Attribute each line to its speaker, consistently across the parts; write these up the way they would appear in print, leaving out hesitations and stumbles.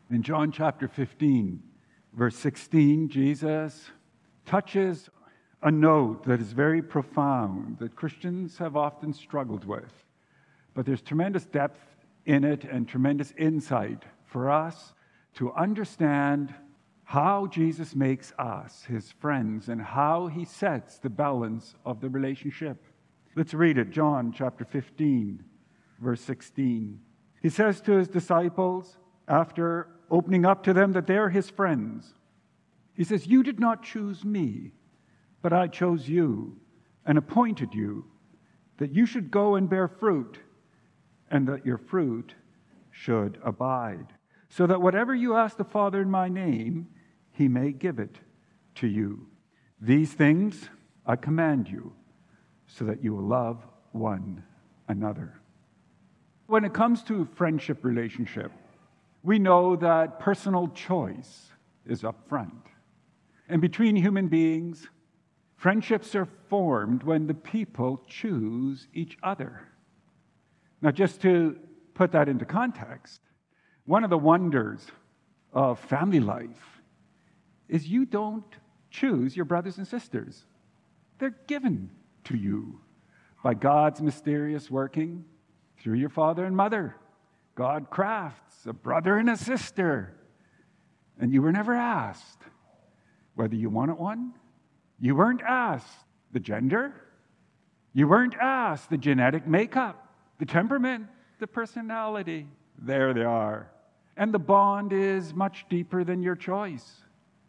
Speaker 1: In John chapter 15, verse 16, Jesus touches a note that is very profound, that Christians have often struggled with. But there's tremendous depth in it and tremendous insight for us to understand how Jesus makes us his friends and how he sets the balance of the relationship. Let's read it, John chapter 15, verse 16. He says to his disciples, after opening up to them that they're his friends, he says, "You did not choose me, but I chose you and appointed you, that you should go and bear fruit, and that your fruit should abide, so that whatever you ask the Father in my name, he may give it to you. These things I command you, so that you will love one another." When it comes to friendship relationship, we know that personal choice is up front. And between human beings, friendships are formed when the people choose each other. Now, just to put that into context, one of the wonders of family life is you don't choose your brothers and sisters. They're given to you by God's mysterious working through your father and mother. God crafts a brother and a sister, and you were never asked whether you wanted one. You weren't asked the gender. You weren't asked the genetic makeup, the temperament, the personality. There they are. And the bond is much deeper than your choice.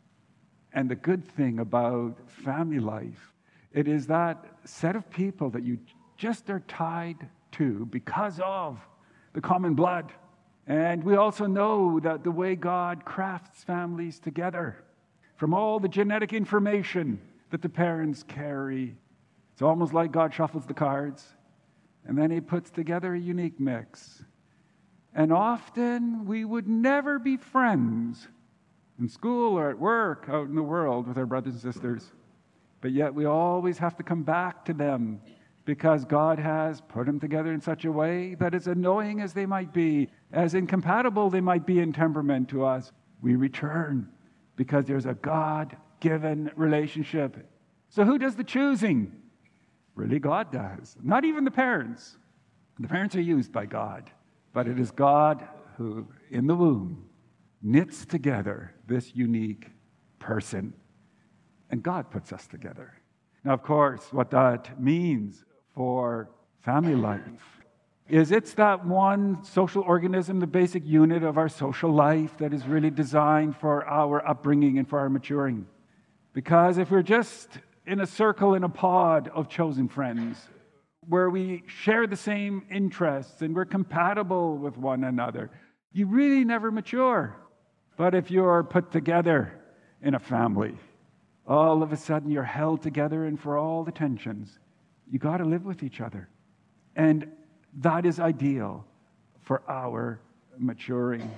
Speaker 1: And the good thing about family life, it is that set of people that you just are tied to because of the common blood. And we also know that the way God crafts families together, from all the genetic information that the parents carry, it's almost like God shuffles the cards, and then he puts together a unique mix. And often we would never be friends in school or at work, out in the world with our brothers and sisters. But yet we always have to come back to them because God has put them together in such a way that, as annoying as they might be, as incompatible they might be in temperament to us, we return because there's a God-given relationship. So who does the choosing? Really, God does. Not even the parents. The parents are used by God. But it is God who, in the womb, knits together this unique person. And God puts us together. Now, of course, what that means for family life is it's that one social organism, the basic unit of our social life that is really designed for our upbringing and for our maturing. Because if we're just in a circle, in a pod of chosen friends, where we share the same interests and we're compatible with one another, you really never mature. But if you're put together in a family, all of a sudden you're held together, and for all the tensions, you got to live with each other. And that is ideal for our maturing.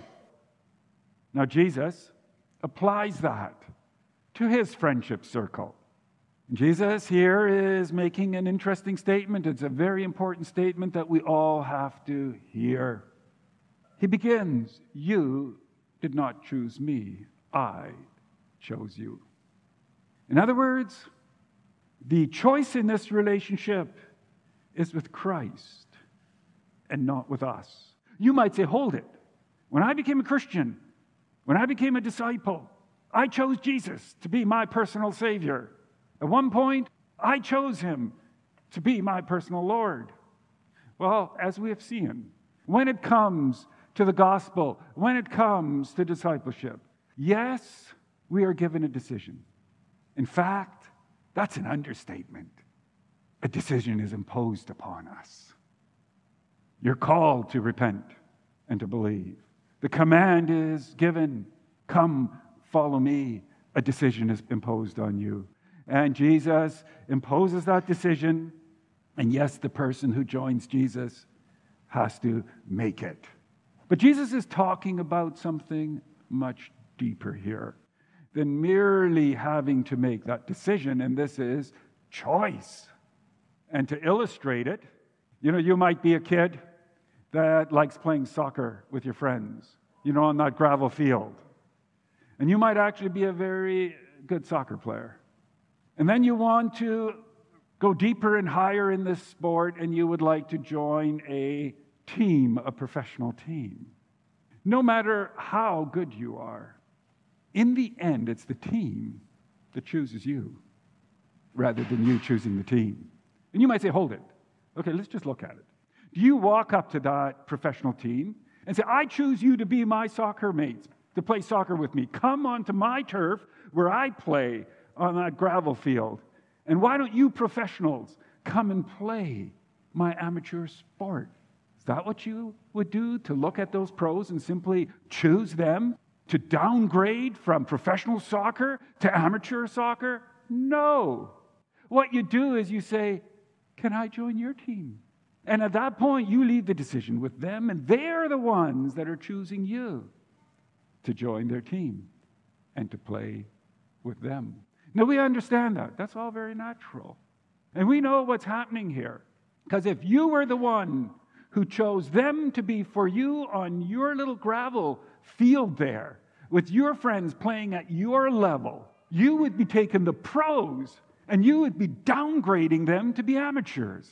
Speaker 1: Now, Jesus applies that to his friendship circle. Jesus here is making an interesting statement. It's a very important statement that we all have to hear. He begins, "You did not choose me, I chose you." In other words, the choice in this relationship is with Christ and not with us. You might say, hold it. When I became a Christian, when I became a disciple, I chose Jesus to be my personal Savior. At one point, I chose him to be my personal Lord. Well, as we have seen, when it comes to the gospel, when it comes to discipleship, yes, we are given a decision. In fact, that's an understatement. A decision is imposed upon us. You're called to repent and to believe. The command is given, "Come, follow me." A decision is imposed on you. And Jesus imposes that decision. And yes, the person who joins Jesus has to make it. But Jesus is talking about something much deeper here than merely having to make that decision. And this is choice. And to illustrate it, you might be a kid that likes playing soccer with your friends. on that gravel field. And you might actually be a very good soccer player. And then you want to go deeper and higher in this sport, and you would like to join a team, a professional team. No matter how good you are, in the end, it's the team that chooses you rather than you choosing the team. And you might say, hold it. Okay, let's just look at it. Do you walk up to that professional team and say, I choose you to be my soccer mates, to play soccer with me. Come onto my turf where I play on that gravel field. And why don't you professionals come and play my amateur sport? Is that what you would do, to look at those pros and simply choose them, to downgrade from professional soccer to amateur soccer? No. What you do is you say, can I join your team? And at that point, you leave the decision with them, and they're the ones that are choosing you to join their team and to play with them. Now, we understand that. That's all very natural. And we know what's happening here. Because if you were the one who chose them to be for you on your little gravel field there, with your friends playing at your level, you would be taking the pros and you would be downgrading them to be amateurs.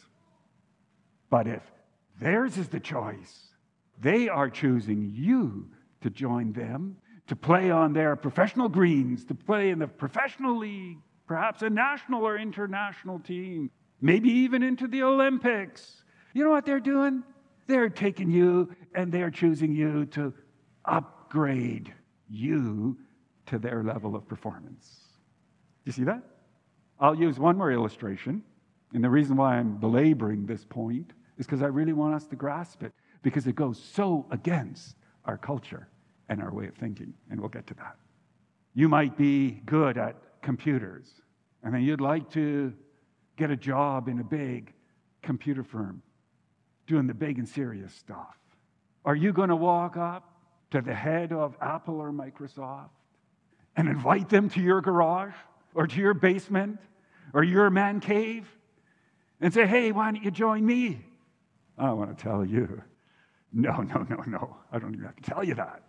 Speaker 1: But if theirs is the choice, they are choosing you to join them, to play on their professional greens, to play in the professional league, perhaps a national or international team, maybe even into the Olympics. You know what they're doing? They're taking you and they're choosing you to upgrade you to their level of performance. You see that? I'll use one more illustration. And the reason why I'm belaboring this point is because I really want us to grasp it, because it goes so against our culture and our way of thinking. And we'll get to that. You might be good at computers, and then you'd like to get a job in a big computer firm doing the big and serious stuff. Are you going to walk up to the head of Apple or Microsoft and invite them to your garage or to your basement or your man cave and say, hey, why don't you join me? I want to tell you, no. I don't even have to tell you that.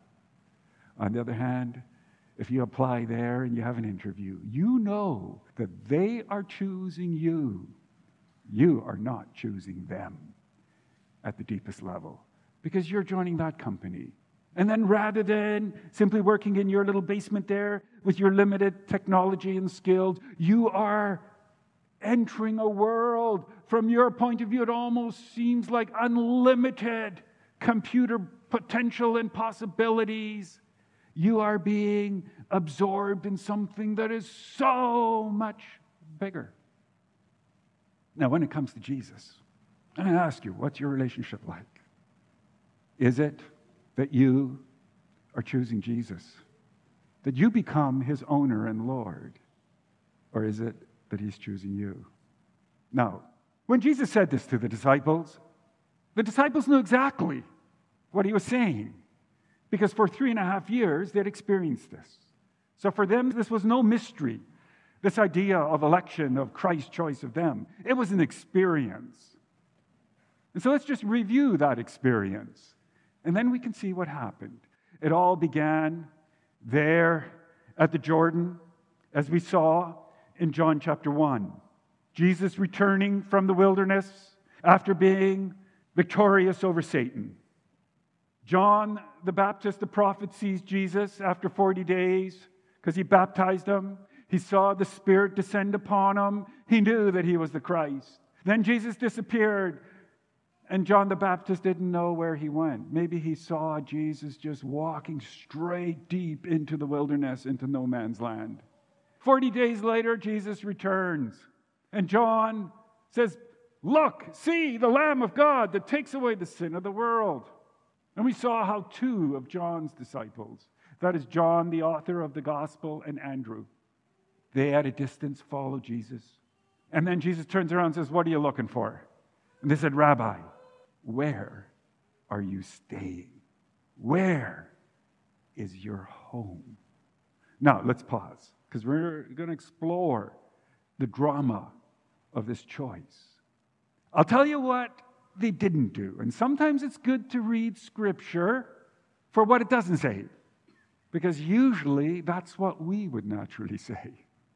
Speaker 1: On the other hand, if you apply there and you have an interview, you know that they are choosing you. You are not choosing them at the deepest level because you're joining that company. And then rather than simply working in your little basement there with your limited technology and skills, you are entering a world, from your point of view, it almost seems like unlimited computer potential and possibilities. You are being absorbed in something that is so much bigger. Now, when it comes to Jesus, I'm going to ask you, what's your relationship like? Is it that you are choosing Jesus? That you become his owner and Lord? Or is it that he's choosing you? Now, when Jesus said this to the disciples knew exactly what he was saying, because for 3.5 years they'd experienced this. So for them, this was no mystery, this idea of election, of Christ's choice of them. It was an experience. And so let's just review that experience, and then we can see what happened. It all began there at the Jordan, as we saw in John chapter 1. Jesus returning from the wilderness after being victorious over Satan. John the Baptist, the prophet, sees Jesus after 40 days because he baptized him. He saw the Spirit descend upon him. He knew that he was the Christ. Then Jesus disappeared, and John the Baptist didn't know where he went. Maybe he saw Jesus just walking straight deep into the wilderness, into no man's land. 40 days later, Jesus returns. And John says, look, see the Lamb of God that takes away the sin of the world. And we saw how 2 of John's disciples, that is John, the author of the gospel, and Andrew, they at a distance follow Jesus. And then Jesus turns around and says, what are you looking for? And they said, Rabbi, where are you staying? Where is your home? Now, let's pause, because we're going to explore the drama of this choice. I'll tell you what they didn't do. And sometimes it's good to read Scripture for what it doesn't say. Because usually that's what we would naturally say.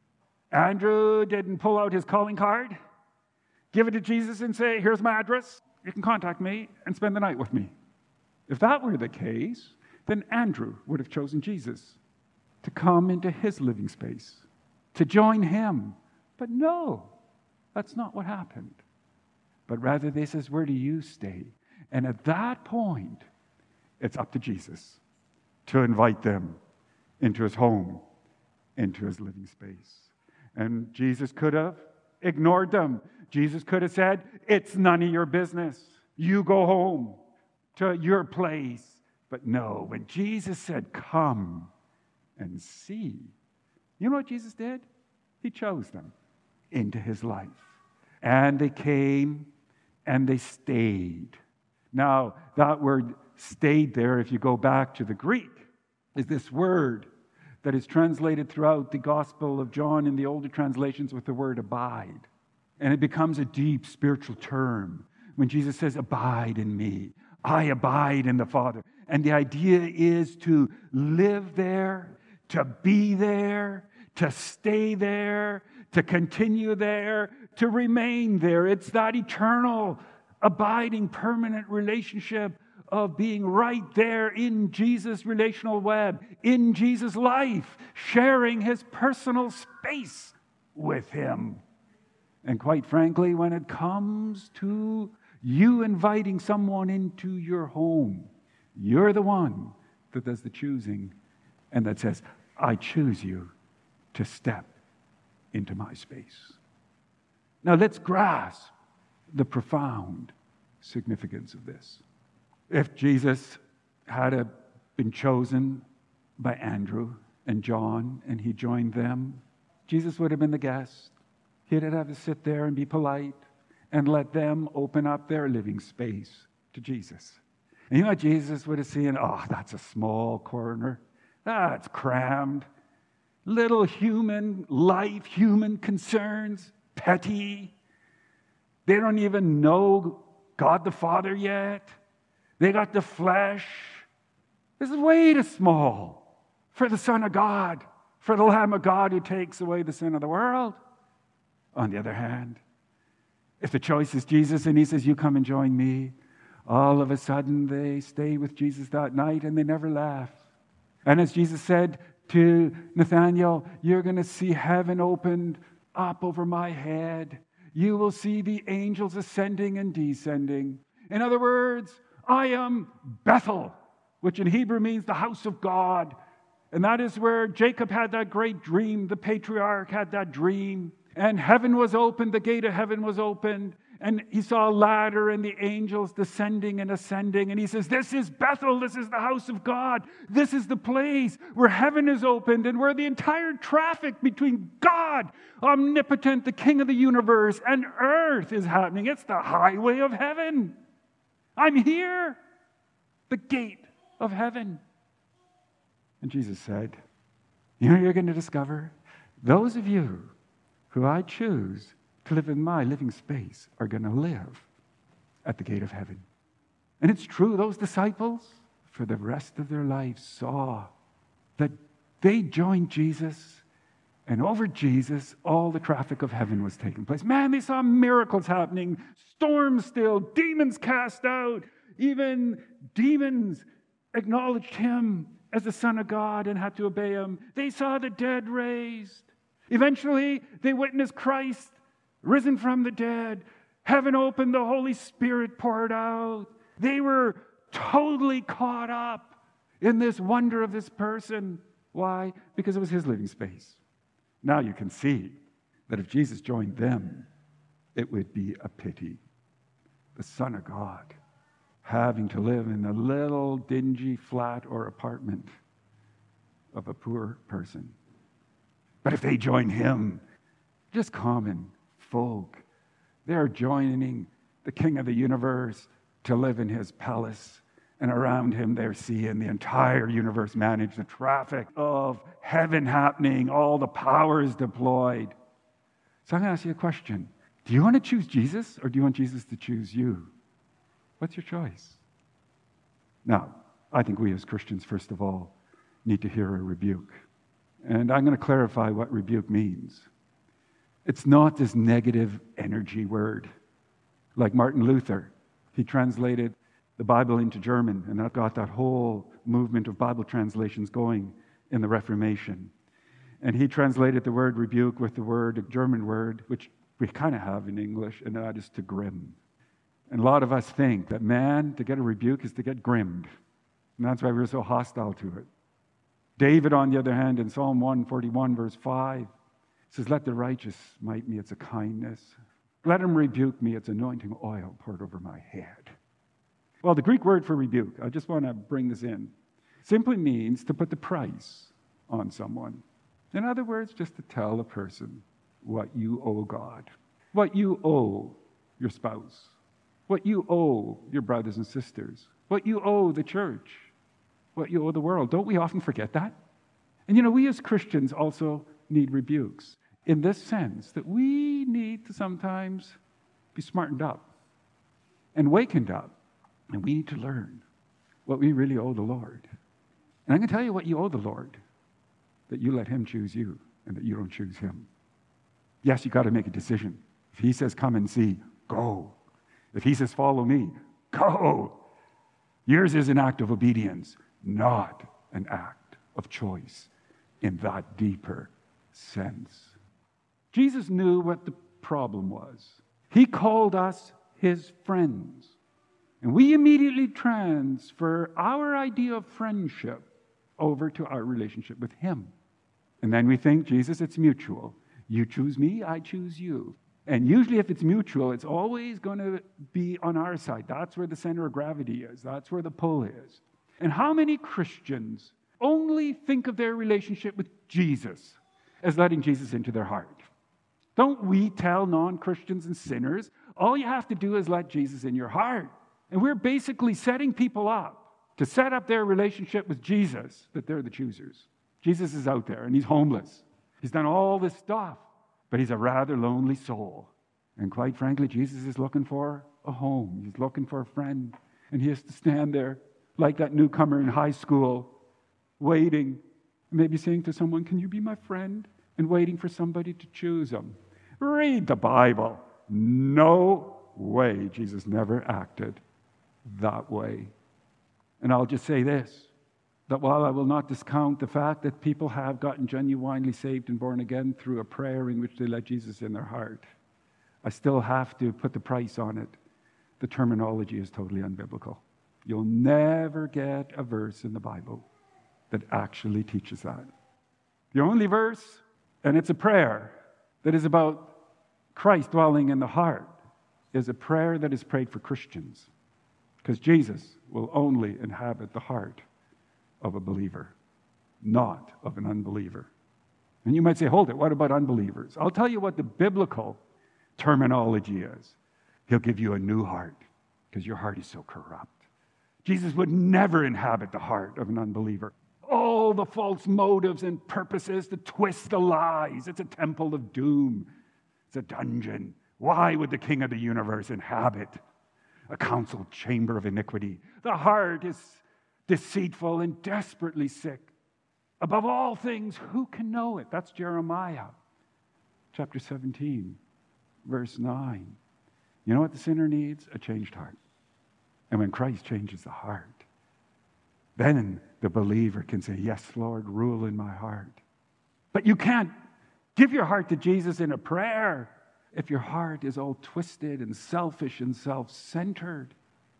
Speaker 1: Andrew didn't pull out his calling card, give it to Jesus and say, here's my address. You can contact me and spend the night with me. If that were the case, then Andrew would have chosen Jesus to come into his living space, to join him. But no, that's not what happened. But rather, they says, where do you stay? And at that point, it's up to Jesus to invite them into his home, into his living space. And Jesus could have ignored them. Jesus could have said, it's none of your business. You go home to your place. But no, when Jesus said, come and see, you know what Jesus did? He chose them into his life. And they came and they stayed. Now, that word stayed there, if you go back to the Greek, is this word that is translated throughout the Gospel of John in the older translations with the word abide. And it becomes a deep spiritual term when Jesus says, abide in me. I abide in the Father. And the idea is to live there, to be there, to stay there, to continue there, to remain there. It's that eternal, abiding, permanent relationship of being right there in Jesus' relational web, in Jesus' life, sharing his personal space with him. And quite frankly, when it comes to you inviting someone into your home, you're the one that does the choosing and that says, I choose you to step into my space. Now let's grasp the profound significance of this. If Jesus had been chosen by Andrew and John and he joined them, Jesus would have been the guest. He'd have to sit there and be polite and let them open up their living space to Jesus. And you know what Jesus would have seen? Oh, that's a small corner. That's crammed. Little human life, human concerns, petty. They don't even know God the Father yet. They got the flesh. This is way too small for the Son of God, for the Lamb of God who takes away the sin of the world. On the other hand, if the choice is Jesus and he says, you come and join me, all of a sudden they stay with Jesus that night and they never left. And as Jesus said to Nathanael, you're going to see heaven opened up over my head. You will see the angels ascending and descending. In other words, I am Bethel, which in Hebrew means the house of God. And that is where Jacob had that great dream. The patriarch had that dream. And heaven was opened, the gate of heaven was opened. And he saw a ladder and the angels descending and ascending. And he says, this is Bethel, this is the house of God. This is the place where heaven is opened and where the entire traffic between God, omnipotent, the King of the universe, and earth is happening. It's the highway of heaven. I'm here, the gate of heaven. And Jesus said, you know, you're going to discover those of you who I choose to live in my living space are going to live at the gate of heaven. And it's true, those disciples, for the rest of their lives, saw that they joined Jesus, and over Jesus, all the traffic of heaven was taking place. Man, they saw miracles happening, storms stilled, demons cast out. Even demons acknowledged him as the Son of God and had to obey him. They saw the dead raised. Eventually, they witnessed Christ risen from the dead. Heaven opened, the Holy Spirit poured out. They were totally caught up in this wonder of this person. Why? Because it was his living space. Now you can see that if Jesus joined them, it would be a pity. The Son of God having to live in a little dingy flat or apartment of a poor person. But if they join him, just common folk, they're joining the King of the universe to live in his palace. And around him, they're seeing the entire universe manage the traffic of heaven happening, all the powers deployed. So I'm going to ask you a question. Do you want to choose Jesus or do you want Jesus to choose you? What's your choice? Now, I think we as Christians, first of all, need to hear a rebuke. And I'm going to clarify what rebuke means. It's not this negative energy word. Like Martin Luther, he translated the Bible into German, and that got that whole movement of Bible translations going in the Reformation. And he translated the word rebuke with the word, a German word, which we kind of have in English, and that is to grim. And a lot of us think that, man, to get a rebuke is to get grimmed. And that's why we're so hostile to it. David, on the other hand, in Psalm 141, verse 5, says, let the righteous smite me, it's a kindness. Let him rebuke me, it's anointing oil poured over my head. Well, the Greek word for rebuke, I just want to bring this in, simply means to put the price on someone. In other words, just to tell a person what you owe God, what you owe your spouse, what you owe your brothers and sisters, what you owe the church, what you owe the world. Don't we often forget that? And we as Christians also need rebukes in this sense that we need to sometimes be smartened up and wakened up, and we need to learn what we really owe the Lord. And I'm going to tell you what you owe the Lord, that you let him choose you and that you don't choose him. Yes, you got to make a decision. If he says, come and see, go. If he says, follow me, go. Yours is an act of obedience, not an act of choice in that deeper sense. Jesus knew what the problem was. He called us his friends. And we immediately transfer our idea of friendship over to our relationship with him. And then we think, Jesus, it's mutual. You choose me, I choose you. And usually if it's mutual, it's always going to be on our side. That's where the center of gravity is. That's where the pull is. And how many Christians only think of their relationship with Jesus as letting Jesus into their heart? Don't we tell non-Christians and sinners, all you have to do is let Jesus in your heart? And we're basically setting people up to set up their relationship with Jesus, that they're the choosers. Jesus is out there and he's homeless. He's done all this stuff, but he's a rather lonely soul. And quite frankly, Jesus is looking for a home. He's looking for a friend. And he has to stand there like that newcomer in high school, waiting, maybe saying to someone, can you be my friend? And waiting for somebody to choose him. Read the Bible. No way. Jesus never acted that way. And I'll just say this, that while I will not discount the fact that people have gotten genuinely saved and born again through a prayer in which they let Jesus in their heart, I still have to put the price on it. The terminology is totally unbiblical. You'll never get a verse in the Bible that actually teaches that. The only verse, and it's a prayer that is about Christ dwelling in the heart, is a prayer that is prayed for Christians. Because Jesus will only inhabit the heart of a believer, not of an unbeliever. And you might say, hold it, what about unbelievers? I'll tell you what the biblical terminology is. He'll give you a new heart, because your heart is so corrupt. Jesus would never inhabit the heart of an unbeliever. All the false motives and purposes to twist the lies. It's a temple of doom. It's a dungeon. Why would the King of the universe inhabit a council chamber of iniquity? The heart is deceitful and desperately sick. Above all things, who can know it? That's Jeremiah, chapter 17, verse 9. You know what the sinner needs? A changed heart. And when Christ changes the heart, then the believer can say, yes, Lord, rule in my heart. But you can't give your heart to Jesus in a prayer if your heart is all twisted and selfish and self-centered.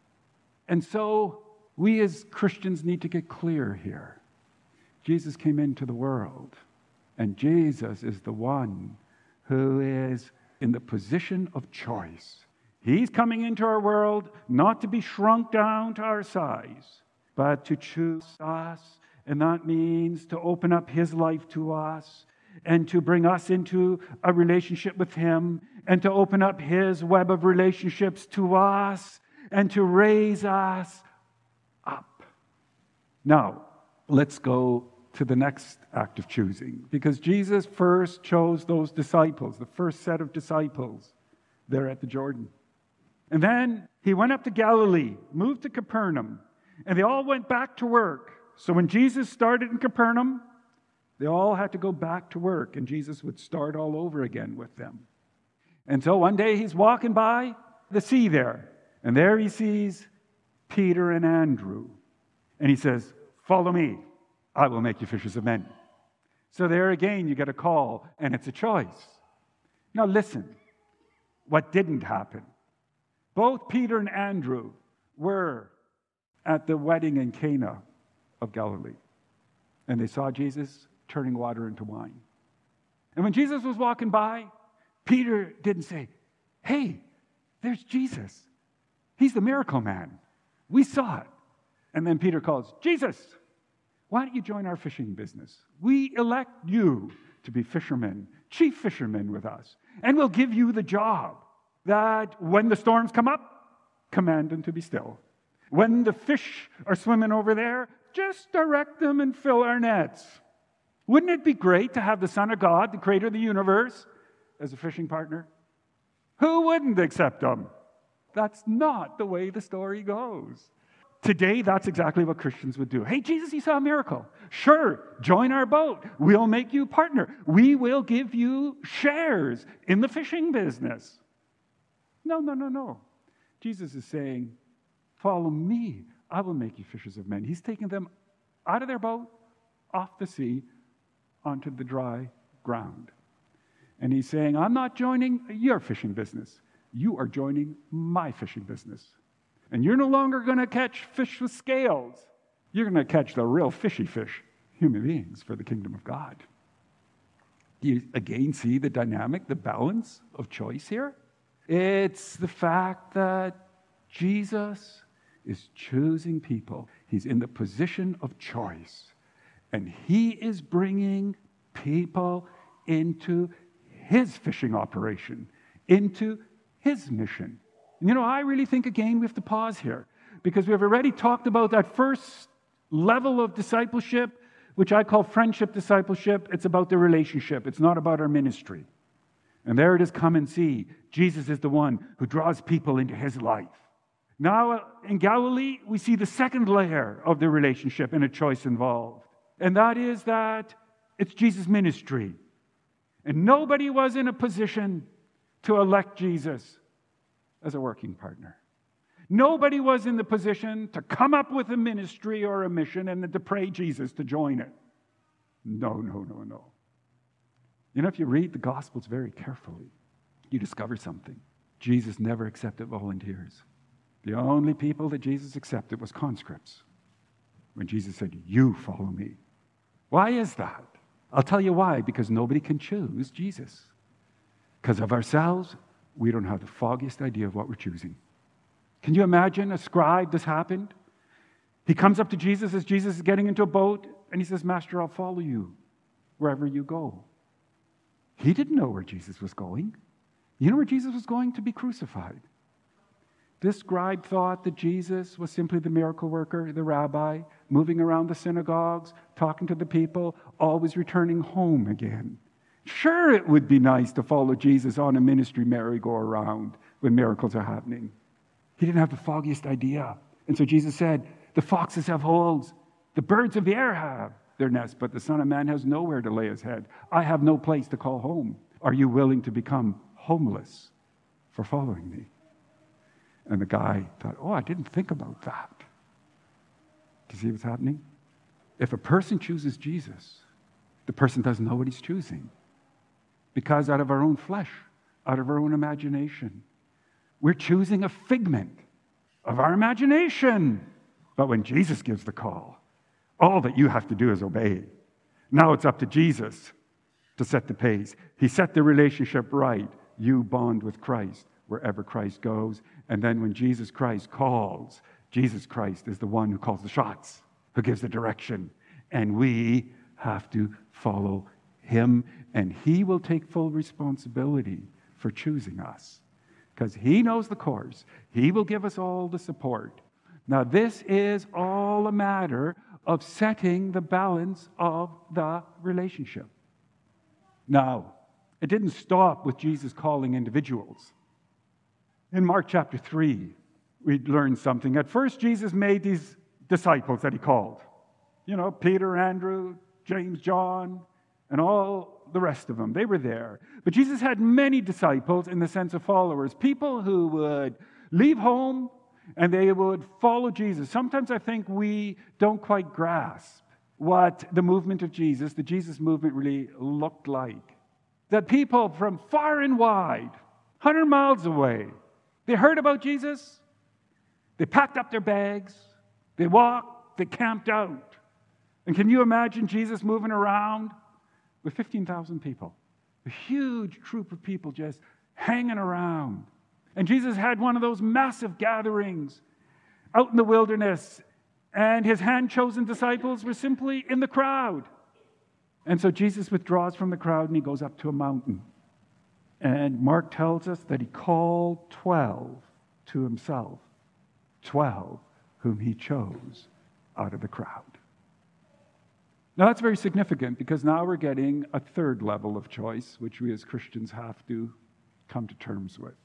Speaker 1: And so we as Christians need to get clear here. Jesus came into the world, and Jesus is the one who is in the position of choice. He's coming into our world not to be shrunk down to our size, but to choose us. And that means to open up his life to us and to bring us into a relationship with him and to open up his web of relationships to us and to raise us up. Now, let's go to the next act of choosing, because Jesus first chose those disciples, the first set of disciples there at the Jordan. And then he went up to Galilee, moved to Capernaum, And they all went back to work. So when Jesus started in Capernaum, they all had to go back to work, and Jesus would start all over again with them. And so one day he's walking by the sea there, and there he sees Peter and Andrew. And he says, "Follow me. I will make you fishers of men." So there again, you get a call, and it's a choice. Now listen, what didn't happen? Both Peter and Andrew were at the wedding in Cana of Galilee, and they saw Jesus turning water into wine. And when Jesus was walking by, Peter didn't say, "Hey, there's Jesus. He's the miracle man. We saw it." And then Peter calls, "Jesus, why don't you join our fishing business? We elect you to be fishermen, chief fishermen with us, and we'll give you the job that when the storms come up, command them to be still. When the fish are swimming over there, just direct them and fill our nets." Wouldn't it be great to have the Son of God, the creator of the universe, as a fishing partner? Who wouldn't accept him? That's not the way the story goes. Today, that's exactly what Christians would do. "Hey, Jesus, you saw a miracle. Sure, join our boat. We'll make you a partner. We will give you shares in the fishing business." No, no, no, no. Jesus is saying, "Follow me. I will make you fishers of men." He's taking them out of their boat, off the sea, onto the dry ground. And he's saying, "I'm not joining your fishing business. You are joining my fishing business. And you're no longer going to catch fish with scales. You're going to catch the real fishy fish, human beings, for the kingdom of God." Do you again see the dynamic, the balance of choice here? It's the fact that Jesus is choosing people. He's in the position of choice. And he is bringing people into his fishing operation, into his mission. And I really think, again, we have to pause here, because we have already talked about that first level of discipleship, which I call friendship discipleship. It's about the relationship. It's not about our ministry. And there it is, come and see. Jesus is the one who draws people into his life. Now, in Galilee, we see the second layer of the relationship and a choice involved. And that is that it's Jesus' ministry. And nobody was in a position to elect Jesus as a working partner. Nobody was in the position to come up with a ministry or a mission and then to pray Jesus to join it. No, no, no, no. If you read the Gospels very carefully, you discover something. Jesus never accepted volunteers. The only people that Jesus accepted was conscripts. When Jesus said, "You follow me." Why is that? I'll tell you why. Because nobody can choose Jesus. Because of ourselves, we don't have the foggiest idea of what we're choosing. Can you imagine a scribe this happened? He comes up to Jesus as Jesus is getting into a boat, and he says, "Master, I'll follow you wherever you go." He didn't know where Jesus was going. You know where Jesus was going? To be crucified. This scribe thought that Jesus was simply the miracle worker, the rabbi, moving around the synagogues, talking to the people, always returning home again. Sure, it would be nice to follow Jesus on a ministry merry-go-round when miracles are happening. He didn't have the foggiest idea. And so Jesus said, "The foxes have holes, the birds of the air have their nests, but the Son of Man has nowhere to lay his head. I have no place to call home. Are you willing to become homeless for following me?" And the guy thought, "Oh, I didn't think about that." Do you see what's happening? If a person chooses Jesus, the person doesn't know what he's choosing. Because out of our own flesh, out of our own imagination, we're choosing a figment of our imagination. But when Jesus gives the call, all that you have to do is obey. Now it's up to Jesus to set the pace. He set the relationship right. You bond with Christ wherever Christ goes. And then when Jesus Christ calls, Jesus Christ is the one who calls the shots, who gives the direction. And we have to follow him. And he will take full responsibility for choosing us, because he knows the course. He will give us all the support. Now, this is all a matter of setting the balance of the relationship. Now, it didn't stop with Jesus calling individuals. In Mark chapter 3, we learned something. At first, Jesus made these disciples that he called. Peter, Andrew, James, John, and all the rest of them. They were there. But Jesus had many disciples in the sense of followers, people who would leave home and they would follow Jesus. Sometimes I think we don't quite grasp what the movement of Jesus, the Jesus movement, really looked like. That people from far and wide, 100 miles away, they heard about Jesus, they packed up their bags, they walked, they camped out. And can you imagine Jesus moving around with 15,000 people? A huge troop of people just hanging around. And Jesus had one of those massive gatherings out in the wilderness, and his hand-chosen disciples were simply in the crowd. And so Jesus withdraws from the crowd and he goes up to a mountain. And Mark tells us that he called 12 to himself, 12 whom he chose out of the crowd. Now that's very significant because now we're getting a third level of choice, which we as Christians have to come to terms with.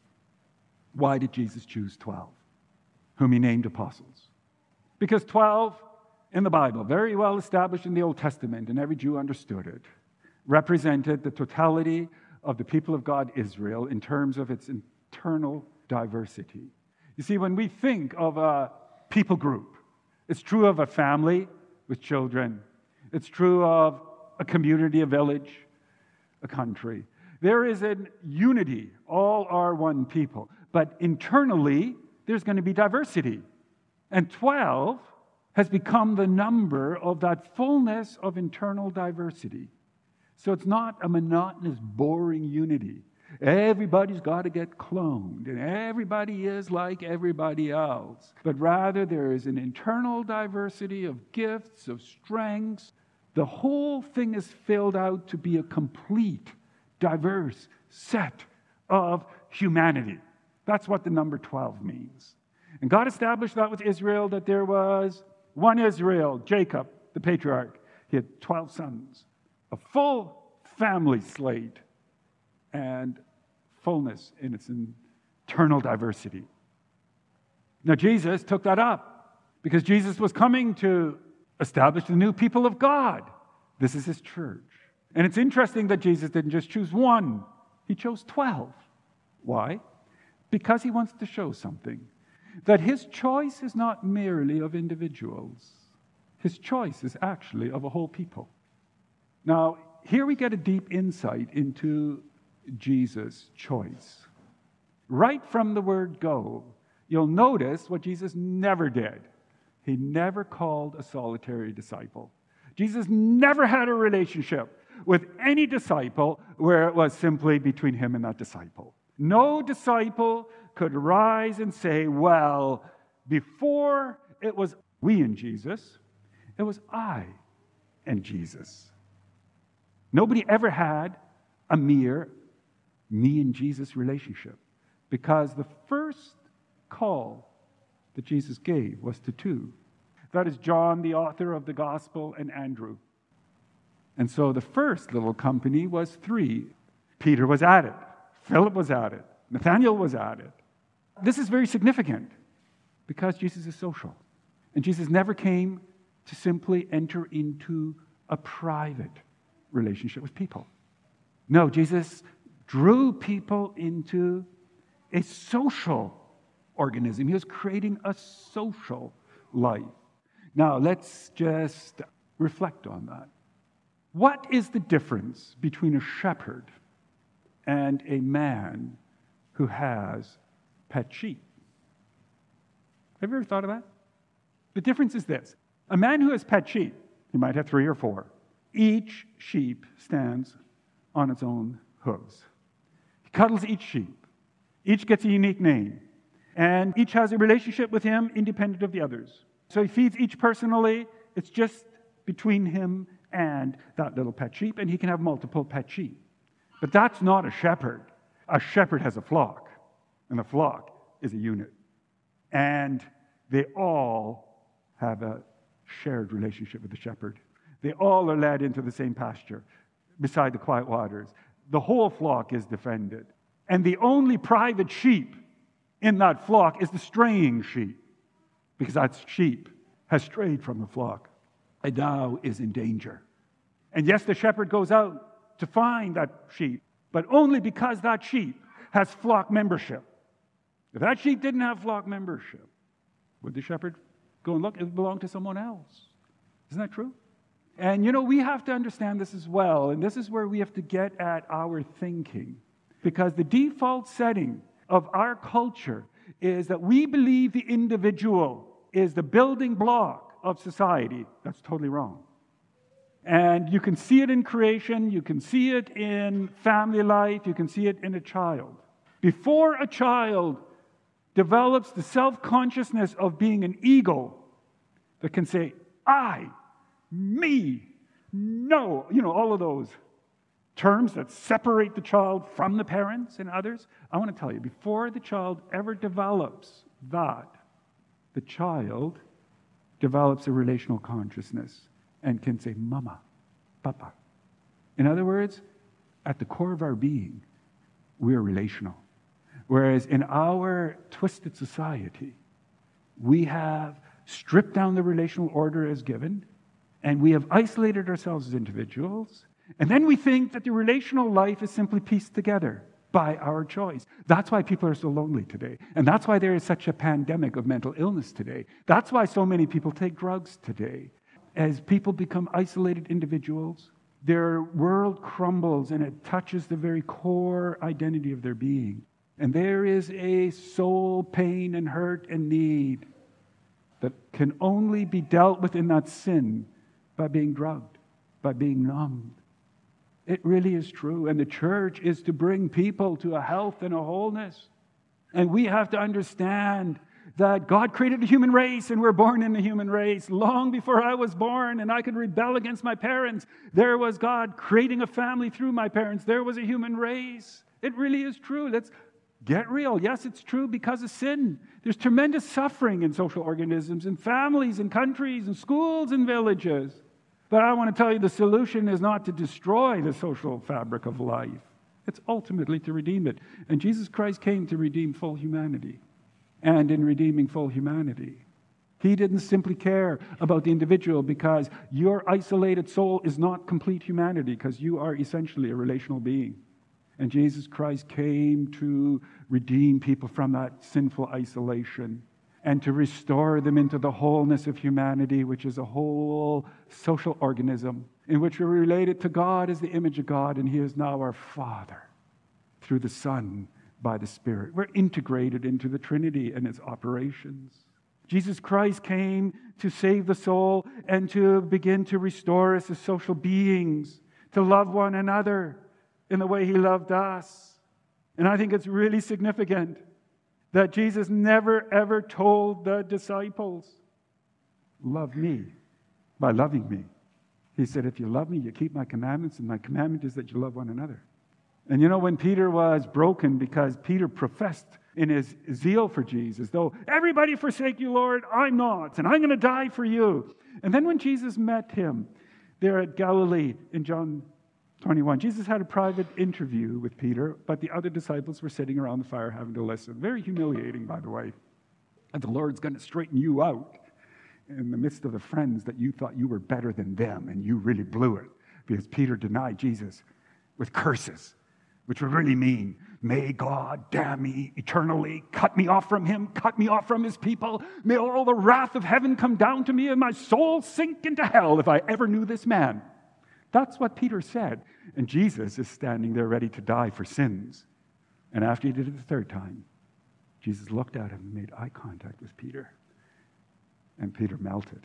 Speaker 1: Why did Jesus choose 12, whom he named apostles? Because 12 in the Bible, very well established in the Old Testament, and every Jew understood it, represented the totality of the people of God, Israel, in terms of its internal diversity. You see, when we think of a people group, it's true of a family with children. It's true of a community, a village, a country. There is a unity. All are one people. But internally, there's going to be diversity. And 12 has become the number of that fullness of internal diversity. So it's not a monotonous, boring unity. Everybody's got to get cloned, and everybody is like everybody else. But rather, there is an internal diversity of gifts, of strengths. The whole thing is filled out to be a complete, diverse set of humanity. That's what the number 12 means. And God established that with Israel, that there was one Israel, Jacob, the patriarch. He had 12 sons, a full family slate, and fullness in its internal diversity. Now, Jesus took that up because Jesus was coming to establish the new people of God. This is his church. And it's interesting that Jesus didn't just choose one. He chose 12. Why? Because he wants to show something. That his choice is not merely of individuals. His choice is actually of a whole people. Now, here we get a deep insight into Jesus' choice. Right from the word go, you'll notice what Jesus never did. He never called a solitary disciple. Jesus never had a relationship with any disciple where it was simply between him and that disciple. No disciple could rise and say, well, before it was we and Jesus, it was I and Jesus. Nobody ever had a mere me and Jesus relationship, because the first call that Jesus gave was to two. That is John, the author of the gospel, and Andrew. And so the first little company was three. Peter was at it. Philip was at it. Nathanael was at it. This is very significant because Jesus is social. And Jesus never came to simply enter into a private relationship with people. No, Jesus drew people into a social organism. He was creating a social life. Now, let's just reflect on that. What is the difference between a shepherd and a man who has pet sheep? Have you ever thought of that? The difference is this. A man who has pet sheep, he might have 3 or 4. Each sheep stands on its own hooves. He cuddles each sheep. Each gets a unique name. And each has a relationship with him independent of the others. So he feeds each personally. It's just between him and that little pet sheep, and he can have multiple pet sheep. But that's not a shepherd. A shepherd has a flock, and the flock is a unit. And they all have a shared relationship with the shepherd. They all are led into the same pasture beside the quiet waters. The whole flock is defended. And the only private sheep in that flock is the straying sheep, because that sheep has strayed from the flock and now is in danger. And yes, the shepherd goes out to find that sheep, but only because that sheep has flock membership. If that sheep didn't have flock membership, would the shepherd go and look? It would belong to someone else. Isn't that true? And we have to understand this as well, and this is where we have to get at our thinking. Because the default setting of our culture is that we believe the individual is the building block of society. That's totally wrong. And you can see it in creation, you can see it in family life, you can see it in a child. Before a child develops the self-consciousness of being an ego that can say, I, me, no, all of those terms that separate the child from the parents and others. I want to tell you, before the child ever develops that, the child develops a relational consciousness and can say, Mama, Papa. In other words, at the core of our being, we're relational. Whereas in our twisted society, we have stripped down the relational order as given, and we have isolated ourselves as individuals, and then we think that the relational life is simply pieced together by our choice. That's why people are so lonely today, and that's why there is such a pandemic of mental illness today. That's why so many people take drugs today. As people become isolated individuals, their world crumbles, and it touches the very core identity of their being. And there is a soul pain and hurt and need that can only be dealt with in that sin by being drugged, by being numbed. It really is true. And the church is to bring people to a health and a wholeness. And we have to understand that God created the human race, and we're born in the human race. Long before I was born and I could rebel against my parents, there was God creating a family through my parents. There was a human race. It really is true. Let's get real. Yes, it's true because of sin. There's tremendous suffering in social organisms, in families, in countries, in schools, and villages. But I want to tell you, the solution is not to destroy the social fabric of life. It's ultimately to redeem it. And Jesus Christ came to redeem full humanity. And in redeeming full humanity, He didn't simply care about the individual, because your isolated soul is not complete humanity, because you are essentially a relational being. And Jesus Christ came to redeem people from that sinful isolation and to restore them into the wholeness of humanity, which is a whole social organism in which we're related to God as the image of God, and He is now our Father through the Son by the Spirit. We're integrated into the Trinity and its operations. Jesus Christ came to save the soul and to begin to restore us as social beings, to love one another in the way He loved us. And I think it's really significant that Jesus never ever told the disciples, love me by loving me. He said, if you love me, you keep my commandments, and my commandment is that you love one another. And when Peter was broken, because Peter professed in his zeal for Jesus, though, everybody forsake you, Lord, I'm not, and I'm going to die for you. And then when Jesus met him there at Galilee in John 21, Jesus had a private interview with Peter, but the other disciples were sitting around the fire having to listen. Very humiliating, by the way. And the Lord's going to straighten you out in the midst of the friends that you thought you were better than them, and you really blew it, because Peter denied Jesus with curses, which would really mean, may God damn me eternally, cut me off from Him, cut me off from His people, may all the wrath of heaven come down to me, and my soul sink into hell if I ever knew this man. That's what Peter said. And Jesus is standing there ready to die for sins. And after He did it the third time, Jesus looked at him and made eye contact with Peter. And Peter melted.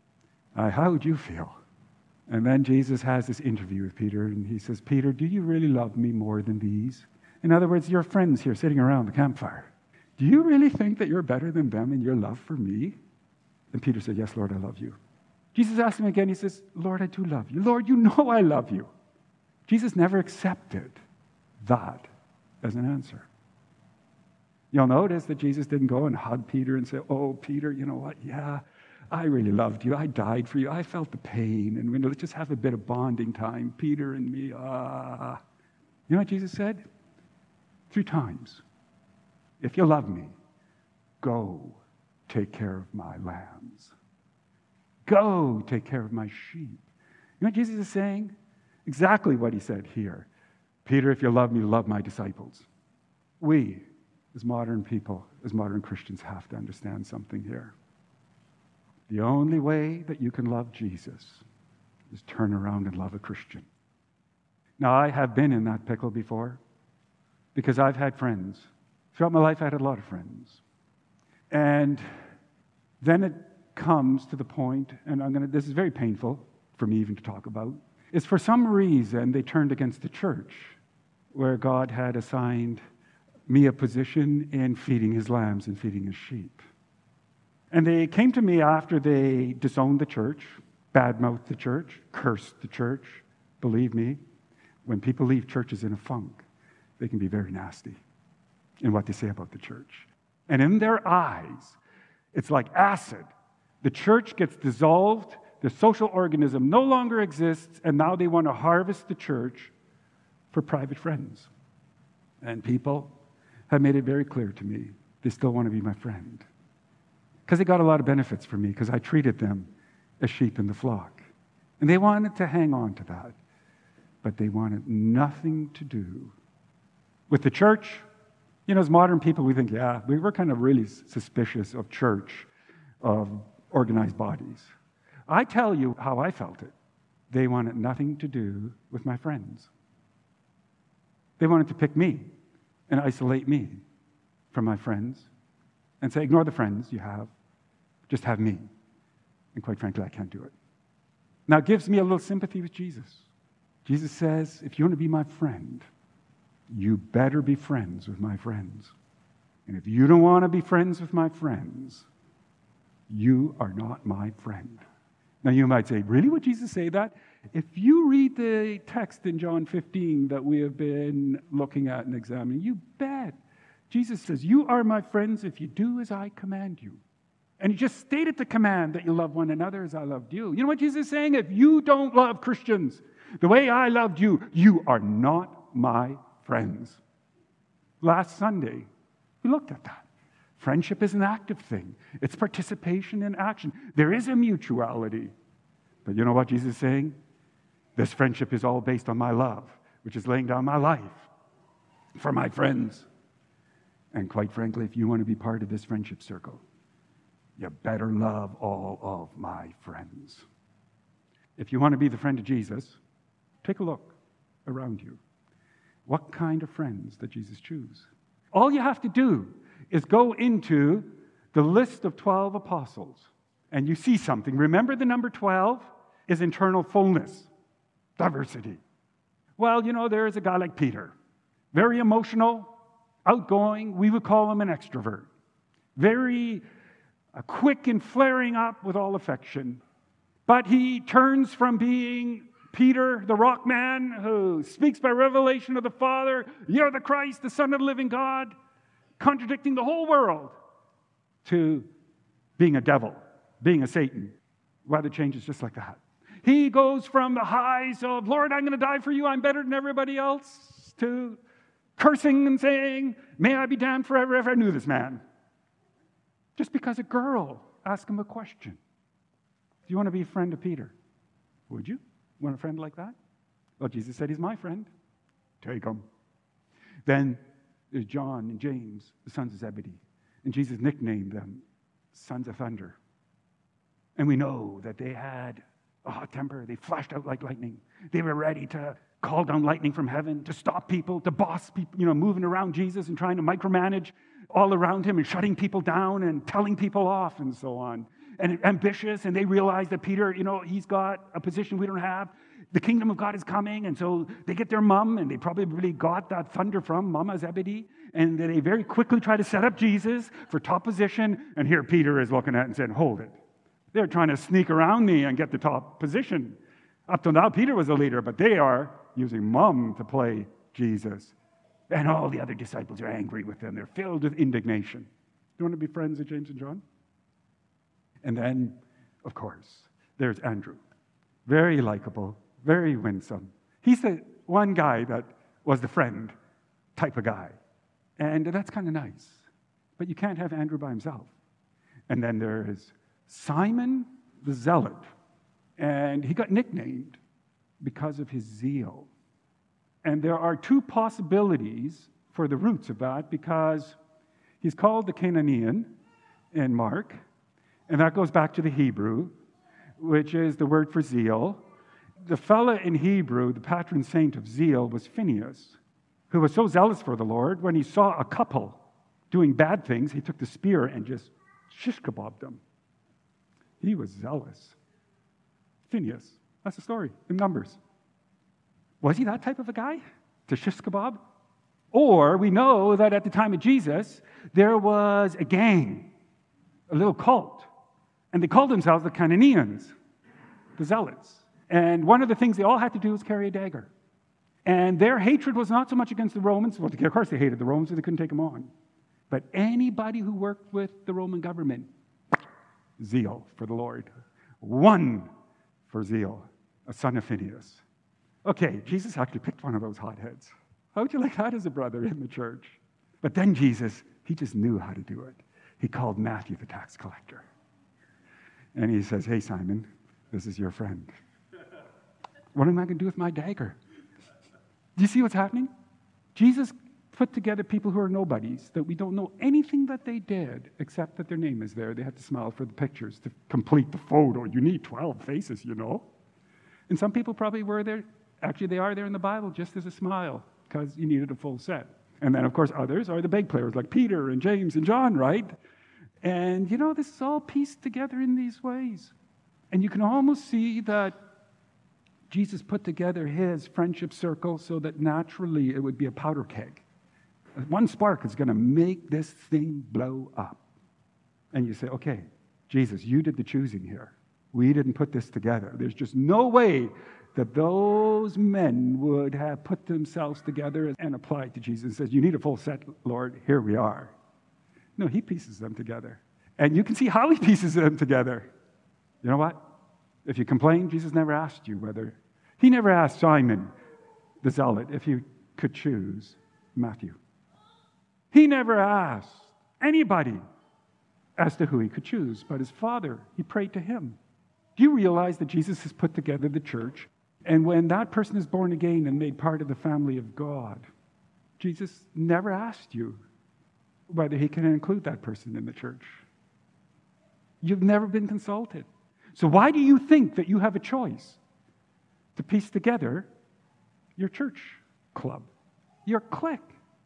Speaker 1: How would you feel? And then Jesus has this interview with Peter, and He says, Peter, do you really love me more than these? In other words, your friends here sitting around the campfire, do you really think that you're better than them in your love for me? And Peter said, yes, Lord, I love you. Jesus asked him again, He says, Lord, I do love you. Lord, you know I love you. Jesus never accepted that as an answer. You'll notice that Jesus didn't go and hug Peter and say, oh, Peter, you know what? Yeah, I really loved you. I died for you. I felt the pain. And let's just have a bit of bonding time, Peter and me. You know what Jesus said? 3 times. If you love me, go take care of my lambs. Go take care of my sheep. You know what Jesus is saying? Exactly what he said here. Peter, if you love me, love my disciples. We, as modern people, as modern Christians, have to understand something here. The only way that you can love Jesus is turn around and love a Christian. Now, I have been in that pickle before because I've had friends. Throughout my life, I had a lot of friends. And then it comes to the point, and this is very painful for me even to talk about, is for some reason they turned against the church where God had assigned me a position in feeding his lambs and feeding his sheep. And they came to me after they disowned the church, badmouthed the church, cursed the church. Believe me, when people leave churches in a funk, they can be very nasty in what they say about the church. And in their eyes, it's like acid. The church gets dissolved, the social organism no longer exists, and now they want to harvest the church for private friends. And people have made it very clear to me they still want to be my friend. Because they got a lot of benefits from me, because I treated them as sheep in the flock. And they wanted to hang on to that. But they wanted nothing to do with the church. You know, as modern people, we think, yeah, we were kind of really suspicious of church, of organized bodies. I tell you how I felt it. They wanted nothing to do with my friends. They wanted to pick me and isolate me from my friends and say, ignore the friends you have, just have me. And quite frankly, I can't do it. Now, it gives me a little sympathy with Jesus. Jesus says, if you want to be my friend, you better be friends with my friends. And if you don't want to be friends with my friends, you are not my friend. Now, you might say, really, would Jesus say that? If you read the text in John 15 that we have been looking at and examining, you bet. Jesus says, you are my friends if you do as I command you. And he just stated the command that you love one another as I loved you. You know what Jesus is saying? If you don't love Christians the way I loved you, you are not my friends. Last Sunday, we looked at that. Friendship is an active thing. It's participation in action. There is a mutuality. But you know what Jesus is saying? This friendship is all based on my love, which is laying down my life for my friends. And quite frankly, if you want to be part of this friendship circle, you better love all of my friends. If you want to be the friend of Jesus, take a look around you. What kind of friends did Jesus choose? All you have to do is go into the list of 12 apostles, and you see something. Remember, the number 12 is internal fullness, diversity. Well, you know, there is a guy like Peter, very emotional, outgoing. We would call him an extrovert. Very quick and flaring up with all affection. But he turns from being Peter, the rock man, who speaks by revelation of the Father, you're the Christ, the Son of the living God, contradicting the whole world, to being a devil, being a Satan. Weather changes just like that. He goes from the highs of, Lord, I'm going to die for you, I'm better than everybody else, to cursing and saying, may I be damned forever if I knew this man. Just because a girl asked him a question. Do you want to be a friend of Peter? Would you? Want a friend like that? Well, Jesus said he's my friend. Take him. Then there's John and James, the sons of Zebedee. And Jesus nicknamed them sons of thunder. And we know that they had a hot temper. They flashed out like lightning. They were ready to call down lightning from heaven, to stop people, to boss people, moving around Jesus and trying to micromanage all around him and shutting people down and telling people off and so on. And ambitious, and they realize that Peter, he's got a position we don't have. The kingdom of God is coming, and so they get their mom, and they probably really got that thunder from Mama Zebedee, and they very quickly try to set up Jesus for top position, and here Peter is looking at it and saying, hold it. They're trying to sneak around me and get the top position. Up till now, Peter was the leader, but they are using Mom to play Jesus. And all the other disciples are angry with them. They're filled with indignation. Do you want to be friends with James and John? And then, of course, there's Andrew. Very likable, very winsome. He's the one guy that was the friend type of guy. And that's kind of nice. But you can't have Andrew by himself. And then there is Simon, the Zealot. And he got nicknamed because of his zeal. And there are two possibilities for the roots of that, because he's called the Canaanian in Mark, and that goes back to the Hebrew, which is the word for zeal. The fella in Hebrew, the patron saint of zeal, was Phinehas, who was so zealous for the Lord, when he saw a couple doing bad things, he took the spear and just shish kebabbed them. He was zealous. Phinehas. That's the story in Numbers. Was he that type of a guy to shish kebab? Or we know that at the time of Jesus, there was a gang, a little cult, and they called themselves the Canaanians, the Zealots. And one of the things they all had to do was carry a dagger. And their hatred was not so much against the Romans. Well, of course they hated the Romans, so they couldn't take them on. But anybody who worked with the Roman government, zeal for the Lord. One for zeal, a son of Phinehas. Okay, Jesus actually picked one of those hotheads. How would you like that as a brother in the church? But then Jesus, he just knew how to do it. He called Matthew the tax collector. And he says, hey, Simon, this is your friend. What am I going to do with my dagger? Do you see what's happening? Jesus put together people who are nobodies, that we don't know anything that they did, except that their name is there. They had to smile for the pictures to complete the photo. You need 12 faces, you know. And some people probably were there. Actually, they are there in the Bible just as a smile, because you needed a full set. And then, of course, others are the big players like Peter and James and John, right? And, you know, this is all pieced together in these ways. And you can almost see that Jesus put together his friendship circle so that naturally it would be a powder keg. One spark is going to make this thing blow up. And you say, okay, Jesus, you did the choosing here. We didn't put this together. There's just no way that those men would have put themselves together and applied to Jesus and says, you need a full set, Lord, here we are. No, he pieces them together. And you can see how he pieces them together. You know what? If you complain, Jesus never asked you whether. He never asked Simon, the Zealot, if he could choose Matthew. He never asked anybody as to who he could choose, but his Father, he prayed to him. Do you realize that Jesus has put together the church? And when that person is born again and made part of the family of God, Jesus never asked you whether he can include that person in the church. You've never been consulted. So why do you think that you have a choice to piece together your church club, your clique?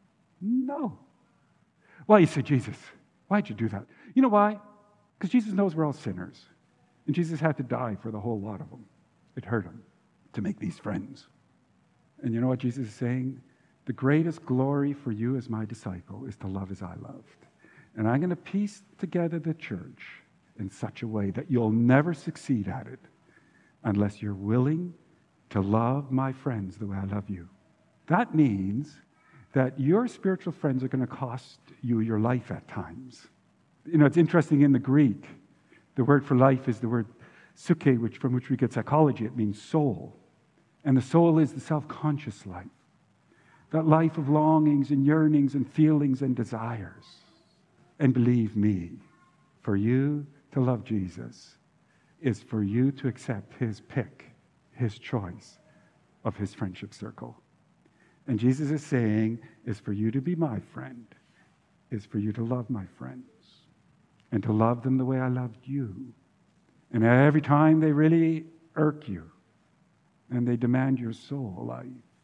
Speaker 1: No. Well, you say, Jesus, why'd you do that? You know why? Because Jesus knows we're all sinners. And Jesus had to die for the whole lot of them. It hurt him to make these friends. And you know what Jesus is saying? The greatest glory for you as my disciple is to love as I loved. And I'm going to piece together the church in such a way that you'll never succeed at it unless you're willing to love my friends the way I love you. That means that your spiritual friends are going to cost you your life at times. You know, it's interesting in the Greek, the word for life is the word psyche, from which we get psychology. It means soul. And the soul is the self-conscious life. That life of longings and yearnings and feelings and desires. And believe me, for you to love Jesus is for you to accept his pick, his choice of his friendship circle. And Jesus is saying, is for you to be my friend, is for you to love my friends, and to love them the way I loved you. And every time they really irk you, and they demand your soul life,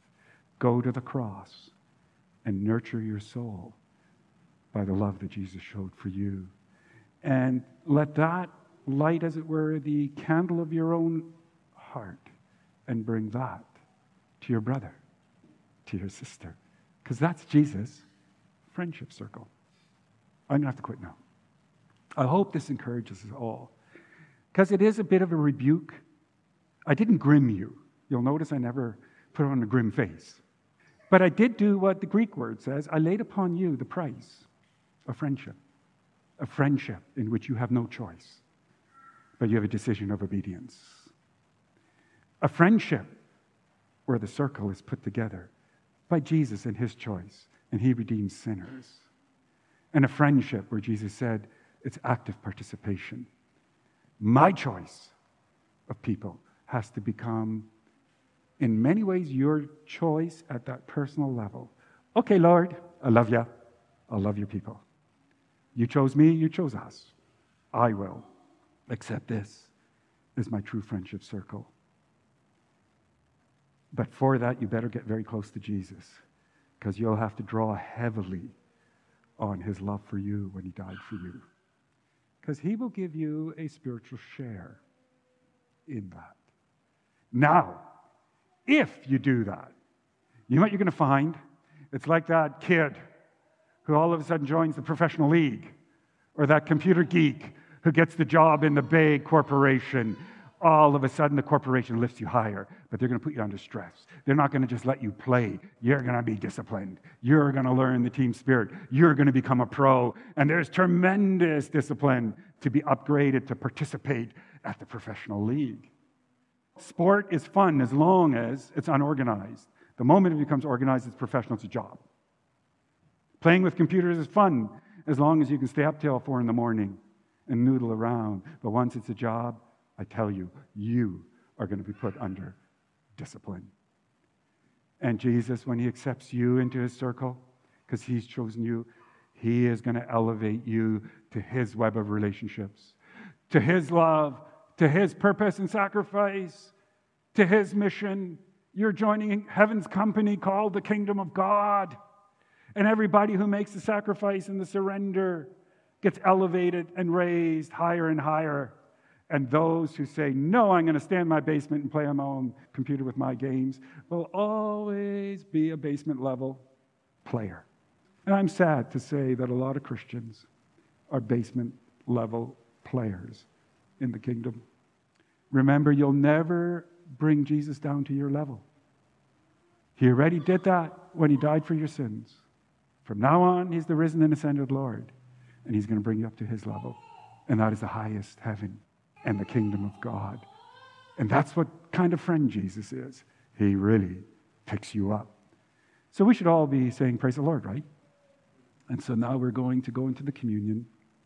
Speaker 1: go to the cross and nurture your soul by the love that Jesus showed for you. And let that light, as it were, the candle of your own heart, and bring that to your brother, to your sister. Because that's Jesus' friendship circle. I'm going to have to quit now. I hope this encourages us all. Because it is a bit of a rebuke. I didn't grim you. You'll notice I never put on a grim face. But I did do what the Greek word says. I laid upon you the price of friendship. A friendship in which you have no choice, but you have a decision of obedience. A friendship where the circle is put together by Jesus and his choice, and he redeems sinners. And a friendship where Jesus said it's active participation. My choice of people has to become, in many ways, your choice at that personal level. Okay, Lord, I love you. I'll love your people. You chose me, you chose us. I will accept this as my true friendship circle. But for that, you better get very close to Jesus, because you'll have to draw heavily on his love for you when he died for you. Because he will give you a spiritual share in that. Now, if you do that, you know what you're going to find? It's like that kid who all of a sudden joins the professional league, or that computer geek who gets the job in the big corporation. All of a sudden, the corporation lifts you higher, but they're going to put you under stress. They're not going to just let you play. You're going to be disciplined. You're going to learn the team spirit. You're going to become a pro, and there's tremendous discipline to be upgraded to participate at the professional league. Sport is fun as long as it's unorganized. The moment it becomes organized, it's professional, it's a job. Playing with computers is fun as long as you can stay up till 4 in the morning and noodle around. But once it's a job, I tell you, you are going to be put under discipline. And Jesus, when he accepts you into his circle, because he's chosen you, he is going to elevate you to his web of relationships, to his love, to his purpose and sacrifice, to his mission. You're joining heaven's company called the kingdom of God. And everybody who makes the sacrifice and the surrender gets elevated and raised higher and higher. And those who say, no, I'm going to stay in my basement and play on my own computer with my games, will always be a basement level player. And I'm sad to say that a lot of Christians are basement level players in the kingdom. Remember, you'll never bring Jesus down to your level. He already did that when he died for your sins. From now on, he's the risen and ascended Lord, and he's going to bring you up to his level. And that is the highest heaven and the kingdom of God. And that's what kind of friend Jesus is. He really picks you up. So we should all be saying, praise the Lord, right? And so now we're going to go into the communion.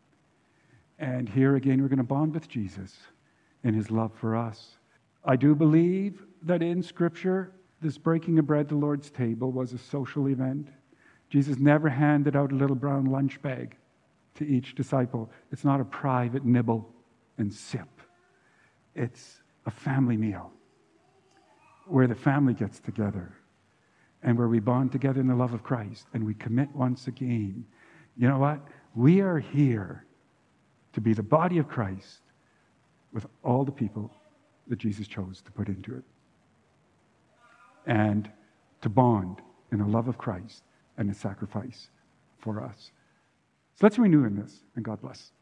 Speaker 1: And here again, we're going to bond with Jesus in his love for us. I do believe that in Scripture, this breaking of bread, the Lord's table, was a social event. Jesus never handed out a little brown lunch bag to each disciple. It's not a private nibble and sip. It's a family meal where the family gets together and where we bond together in the love of Christ and we commit once again. You know what? We are here to be the body of Christ with all the people that Jesus chose to put into it, and to bond in the love of Christ and his sacrifice for us. So let's renew in this, and God bless.